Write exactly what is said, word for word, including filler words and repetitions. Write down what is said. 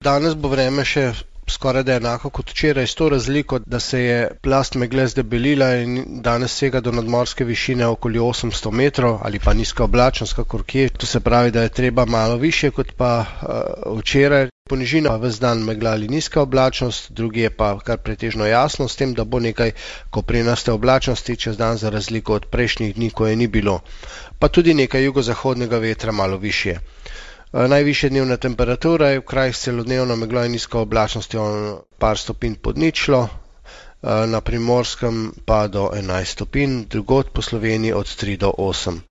Danes bo vreme še skoraj da enako kot včeraj, s to razliko, da se je plast megle zdebelila in danes sega do nadmorske višine okoli osemsto metrov ali pa nizka oblačnost, kakor kje. To se pravi, da je treba malo višje kot pa uh, včeraj. Po nižinah pa ves dan megla ali nizka oblačnost, drugje pa kar pretežno jasno, s tem, da bo nekaj koprenaste oblačnosti čez dan za razliko od prejšnjih dni, ko je ni bilo. Pa tudi nekaj jugozahodnega vetra malo višje. Najvišja dnevna temperatura je v krajih s celodnevno meglo in nizko oblačnostjo par stopinj pod ničlo, na Primorskem pa do enajst stopinj, drugod po Sloveniji od tri do osem.